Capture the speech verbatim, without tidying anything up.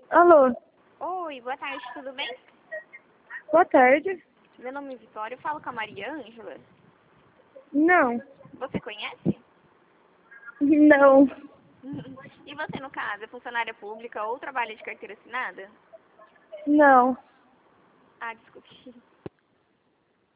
Alô, Oi, boa tarde, tudo bem? boa tarde. Meu nome é Vitória, eu falo com a Maria Ângela. Não, Você conhece? não, E você, no caso, é funcionária pública ou trabalha de carteira assinada? não. Ah, desculpe.